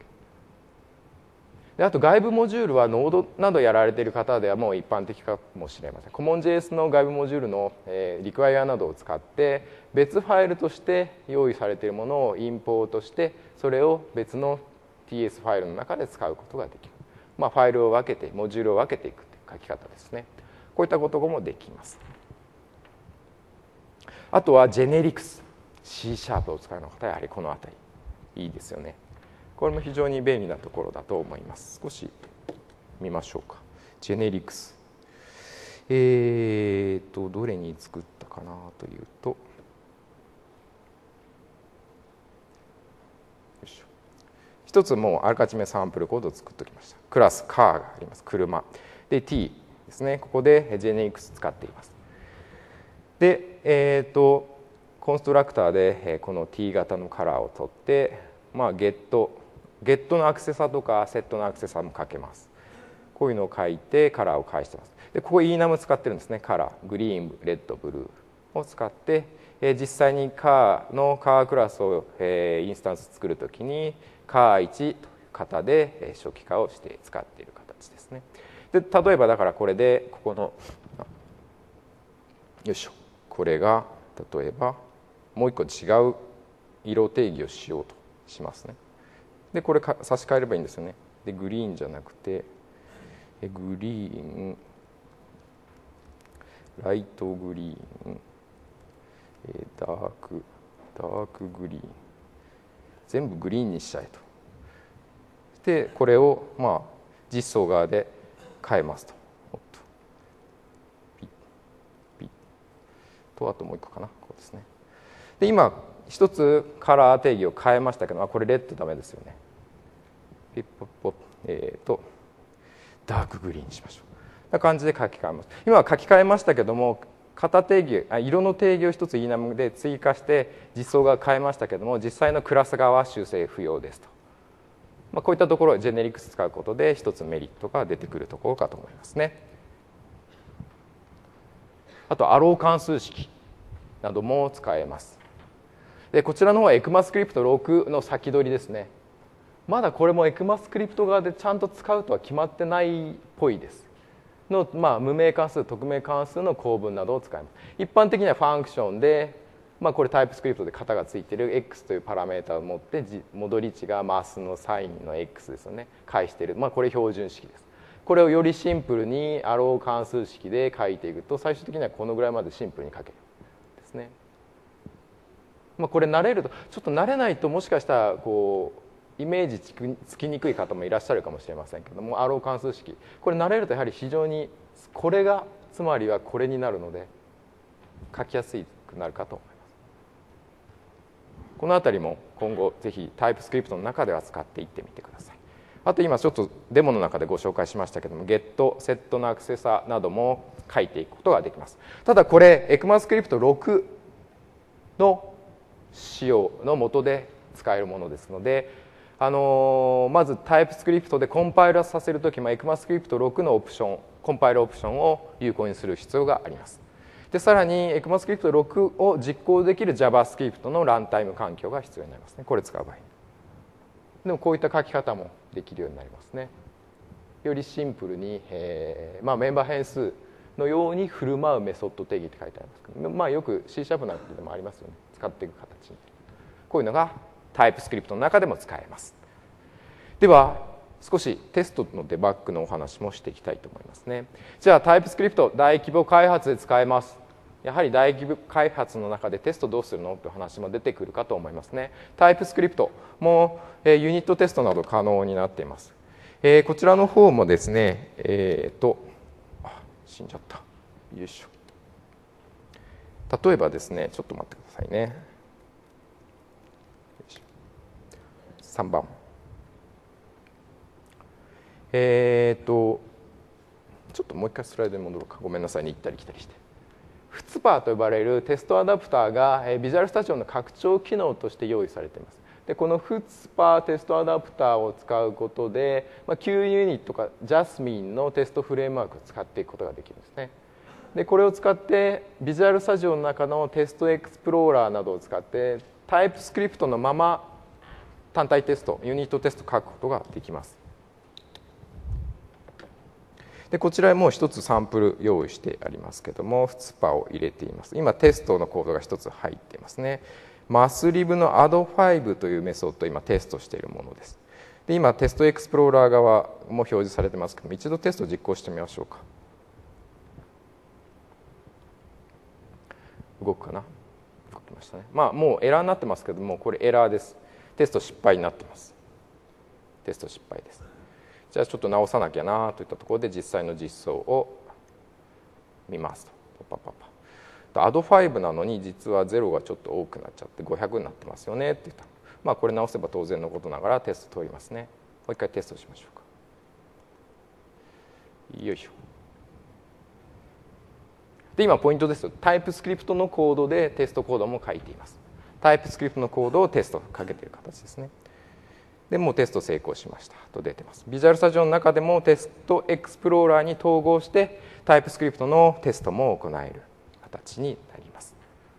であと外部モジュールはノードなどやられている方ではもう一般的かもしれません。コモン ジェイエス の外部モジュールの、えー、リクワイアなどを使って別ファイルとして用意されているものをインポートしてそれを別の ティーエス ファイルの中で使うことができる。まあ、ファイルを分けてモジュールを分けていくという書き方ですね。こういったこともできます。あとはジェネリクス C シャープを使うの方はやはりこの辺りいいですよね。これも非常に便利なところだと思います。少し見ましょうか。ジェネリクスえーとどれに作ったかなというと一つもうあらかじめサンプルコードを作っておきました。クラスカーがあります。車で T ですね。ここでジェネリクス使っています。で、えー、とコンストラクターでこの T 型のカラーを取って、まあ、ゲットゲットのアクセサとかセットのアクセサも書けます。こういうのを書いてカラーを返してます。でここ イーナム 使ってるんですね。カラーグリーンレッドブルーを使って、えー、実際にカーのカークラスを、えー、インスタンス作るときにカーいちという型で初期化をして使っている形ですね。で例えばだからこれでここのよいしょこれが例えばもう一個違う色定義をしようとしますね。でこれか差し替えればいいんですよね。でグリーンじゃなくてグリーンライトグリーン、えー、ダークダークグリーン、全部グリーンにしちゃえと。でこれをまあ実装側で変えますと。ピッピッと、あともう一個かな、こうですね。で今一つカラー定義を変えましたけど、あこれレッドダメですよね。ピッポッポえー、とダークグリーンにしましょう。こんな感じで書き換えます。今は書き換えましたけども、型定義あ色の定義を一つ イーナム で追加して実装側変えましたけども、実際のクラス側は修正不要ですと。まあ、こういったところをジェネリクス使うことで一つメリットが出てくるところかと思いますね。あとアロー関数式なども使えます。でこちらの方は エクマスクリプトろくの先取りですね。まだこれも エクマスクリプト側でちゃんと使うとは決まってないっぽいですの、まあ、無名関数匿名関数の構文などを使います。一般的にはファンクションで、まあ、これタイプスクリプトで型がついている X というパラメータを持って戻り値がマスのサインの X ですよね、返している、まあ、これ標準式です。これをよりシンプルにアロー関数式で書いていくと、最終的にはこのぐらいまでシンプルに書けるですね。まあ、これ慣れると、ちょっと慣れないともしかしたらこうイメージつきにくい方もいらっしゃるかもしれませんけども、アロー関数式これ慣れるとやはり非常にこれがつまりはこれになるので書きやすくなるかと思います。このあたりも今後ぜひタイプスクリプトの中では使っていってみてください。あと今ちょっとデモの中でご紹介しましたけども、ゲット、セットのアクセサなども書いていくことができます。ただこれ エクマスクリプトろくの仕様の下で使えるものですので、あのー、まずタイプスクリプトでコンパイルさせるときも エクマスクリプトろくのオプション、コンパイルオプションを有効にする必要があります。でさらに エクマスクリプトろくを実行できる JavaScript のランタイム環境が必要になりますね。これ使う場合でもこういった書き方もできるようになりますね。よりシンプルに、えーまあ、メンバー変数のように振る舞うメソッド定義って書いてありますけど、まあ、よく C シャープなんかでもありますよね。使っていく形にこういうのがタイプスクリプトの中でも使えます。では少しテストのデバッグのお話もしていきたいと思いますね。じゃあタイプスクリプト大規模開発で使えます。やはり大規模開発の中でテストどうするのという話も出てくるかと思いますね。タイプスクリプトもユニットテストなど可能になっています。えー、こちらの方もですね、えーとあ死んじゃった。よいしょ。例えばですね、ちょっと待ってくださいね。さんばん。えーとちょっともう一回スライドに戻ろうか。ごめんなさいね、行ったり来たりして。フツパーと呼ばれるテストアダプターがビジュアルスタジオの拡張機能として用意されています。でこのフツパーテストアダプターを使うことで、まあ、Q ユニットか ジャスミン のテストフレームワークを使っていくことができるんですね。でこれを使ってビジュアルスタジオの中のテストエクスプローラーなどを使ってタイプスクリプトのまま単体テスト、ユニットテストを書くことができます。でこちらもう一つサンプル用意してありますけども、フツパを入れています。今テストのコードが一つ入っていますね。マスリブの アドファイブ というメソッドを今テストしているものです。で今テストエクスプローラー側も表示されてますけども、一度テストを実行してみましょうか。動くかな。動きましたね。まあもうエラーになってますけども、これエラーです。テスト失敗になってます。テスト失敗です。じゃあちょっと直さなきゃなといったところで実際の実装を見ますと。パパパアドファイブなのに実はゼロがちょっと多くなっちゃってごひゃくになってますよねって言った。まあこれ直せば当然のことながらテスト通りますね。もう一回テストしましょうか。よいしょ。で今ポイントです。タイプスクリプトのコードでテストコードも書いています。タイプスクリプトのコードをテストかけている形ですね。でもうテスト成功しましたと出てます。ビジュアルスタジオの中でもテストエクスプローラーに統合してタイプスクリプトのテストも行える形になります。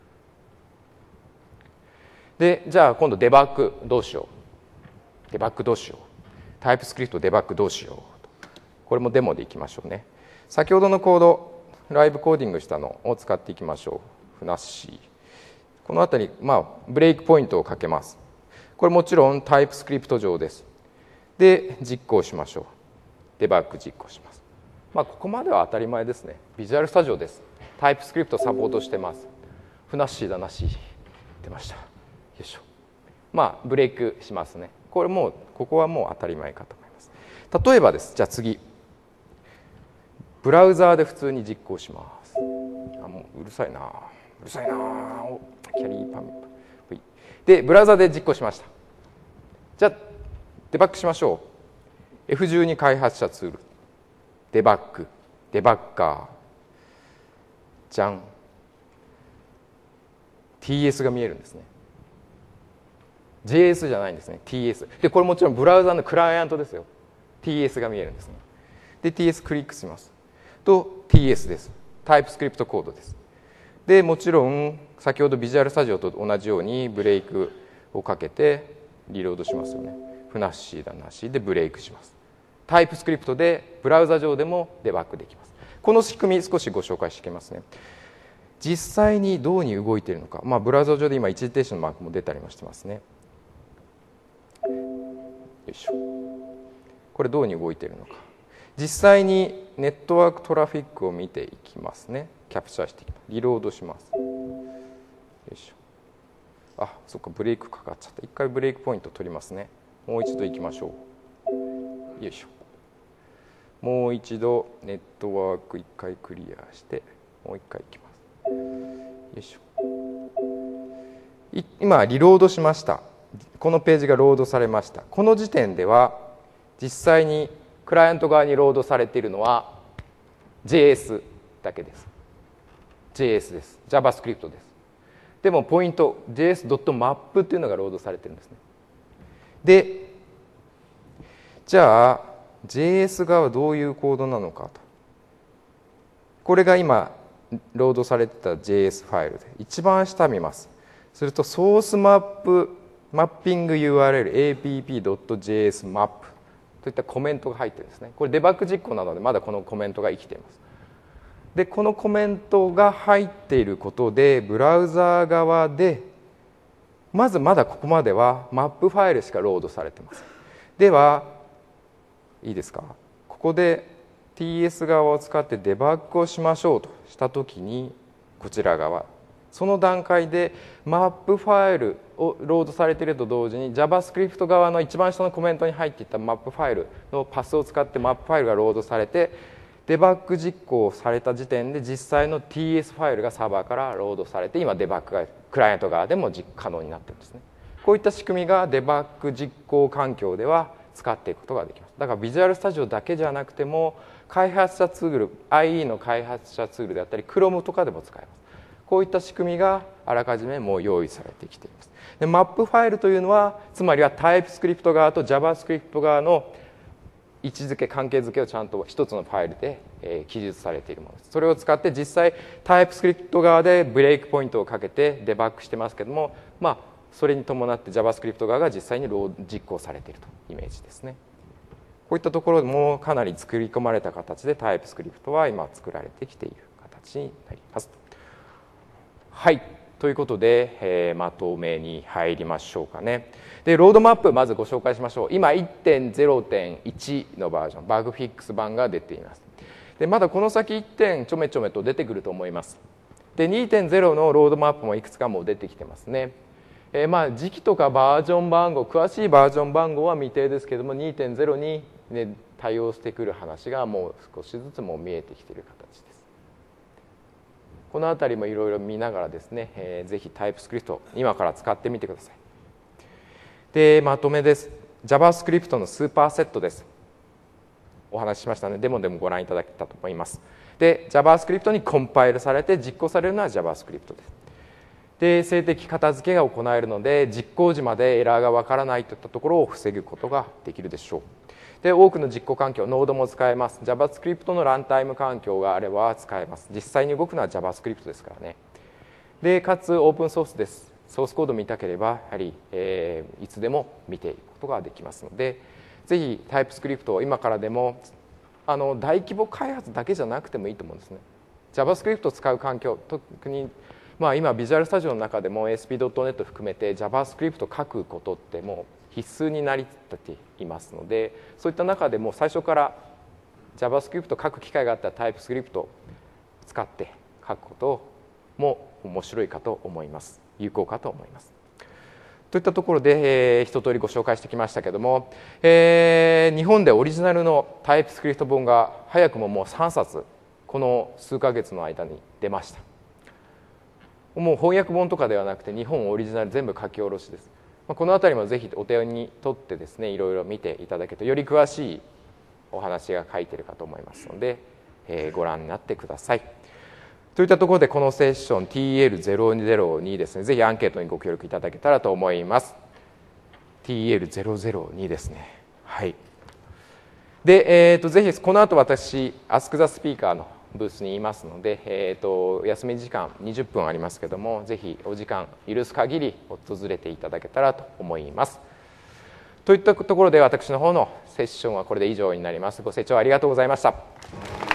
でじゃあ今度デバッグどうしよう。デバッグどうしよう。タイプスクリプトデバッグどうしようと。これもデモでいきましょうね。先ほどのコードライブコーディングしたのを使っていきましょう。フナッシー。このあたり、まあ、ブレイクポイントをかけます。これもちろんタイプスクリプト上です。で実行しましょう。デバッグ実行します。まあここまでは当たり前ですね。ビジュアルスタジオです。 タイプスクリプトサポートしてます。ふなっしーだなし出ました。よいしょ。まあブレイクしますね。これもうここはもう当たり前かと思います。例えばです。じゃあ次。ブラウザーで普通に実行します。あ、もううるさいな。うるさいな。お、キャリーパン。で、ブラウザーで実行しました。じゃあデバッグしましょう。エフじゅうに 開発者ツール。デバッグ、デバッガー。じゃん。ティーエス が見えるんですね。ジェイエス じゃないんですね。ティーエス。で、これもちろんブラウザのクライアントですよ。ティーエス が見えるんですね。で、ティーエス クリックします。と ティーエス です。タイプスクリプトコードです。で、もちろん先ほどビジュアルスタジオと同じようにブレイクをかけてリロードしますよね。ふなっしーだなしでブレイクします。タイプスクリプトでブラウザ上でもデバッグできます。この仕組み少しご紹介していきますね。実際にどうに動いているのか、まあ、ブラウザ上で今一時停止のマークも出たりもしてますね。よいしょ。これどうに動いているのか。実際にネットワークトラフィックを見ていきますね。キャプチャーしていきます。リロードします。よいしょ。あ、そっか、ブレイクかかっちゃった。一回ブレイクポイント取りますね。もう一度いきましょう。よいしょ。もう一度ネットワーク一回クリアしてもう一回いきます。よいしょ。今リロードしました。このページがロードされました。この時点では実際にクライアント側にロードされているのは ジェイエス だけです。 ジェイエス です。 JavaScript です。でもポイント ジェイエスドットマップ っていうのがロードされてるんですね。でじゃあ ジェイエス 側はどういうコードなのかと。これが今ロードされてた ジェイエス ファイルで一番下見ます。するとソースマップマッピング ユーアールエル エーピーピードットジェイエスマップ といったコメントが入ってるんですね。これデバッグ実行なのでまだこのコメントが生きています。でこのコメントが入っていることでブラウザー側でまずまだここまではマップファイルしかロードされています。ではいいですか。ここで ティーエス 側を使ってデバッグをしましょうとしたときにこちら側その段階でマップファイルをロードされていると同時に JavaScript 側の一番下のコメントに入っていたマップファイルのパスを使ってマップファイルがロードされてデバッグ実行された時点で実際の ティーエス ファイルがサーバーからロードされて今デバッグがクライアント側でも実可能になっているんですね。こういった仕組みがデバッグ実行環境では使っていくことができます。だからビジュアルスタジオだけじゃなくても開発者ツール アイイー の開発者ツールであったり Chrome とかでも使えます。こういった仕組みがあらかじめもう用意されてきています。でマップファイルというのはつまりはタイプスクリプト側と JavaScript 側の位置づけ関係づけをちゃんと一つのファイルで、えー、記述されているものです。それを使って実際タイプスクリプト側でブレイクポイントをかけてデバッグしてますけども、まあ、それに伴って JavaScript 側が実際に実行されているというイメージですね。こういったところもかなり作り込まれた形でタイプスクリプトは今作られてきている形になります。はい、ということで、えー、まとめに入りましょうかね。でロードマップまずご紹介しましょう。今 いってんゼロてんいち のバージョンバグフィックス版が出ています。でまだこの先いってんちょめちょめと出てくると思います。で にてんゼロ のロードマップもいくつかもう出てきてますね。えー、まあ時期とかバージョン番号詳しいバージョン番号は未定ですけども にてんゼロ に、ね、対応してくる話がもう少しずつもう見えてきている形です。このあたりもいろいろ見ながらですね、えー、ぜひタイプスクリプト今から使ってみてください。でまとめです。 JavaScript のスーパーセットです。お話ししましたのでデモでもご覧いただけたと思います。で JavaScript にコンパイルされて実行されるのは JavaScript です。で静的片付けが行えるので実行時までエラーがわからないといったところを防ぐことができるでしょう。で多くの実行環境、ノードも使えます。 JavaScript のランタイム環境があれば使えます。実際に動くのは JavaScript ですからね。でかつオープンソースです。ソースコードを見たければやはり、えー、いつでも見ていくことができますのでぜひタイプスクリプトを今からでもあの大規模開発だけじゃなくてもいいと思うんですね。 JavaScript を使う環境特にまあ、今ビジュアルスタジオの中でも エーエスピードットネット 含めて JavaScript を書くことってもう必須になりつつていますのでそういった中でも最初から JavaScript を書く機会があったら TypeScript を使って書くことも面白いかと思います。有効かと思います。といったところで、えー、一通りご紹介してきましたけども、えー、日本でオリジナルのタイプスクリプト本が早くももうさんさつこの数ヶ月の間に出ました。もう翻訳本とかではなくて日本オリジナル全部書き下ろしです。このあたりもぜひお手に取ってですね、いろいろ見ていただけるとより詳しいお話が書いているかと思いますので、えー、ご覧になってください。といったところでこのセッション ティーエルゼロゼロに ですね、ぜひアンケートにご協力いただけたらと思います。 ティーエルゼロゼロに ですね。はいで、えー、とぜひこの後私 Ask the Speaker のブースにいますので、えー、と休み時間にじゅっぷんありますけども、ぜひお時間許す限り訪れていただけたらと思います。といったところで私の方のセッションはこれで以上になります。ご清聴ありがとうございました。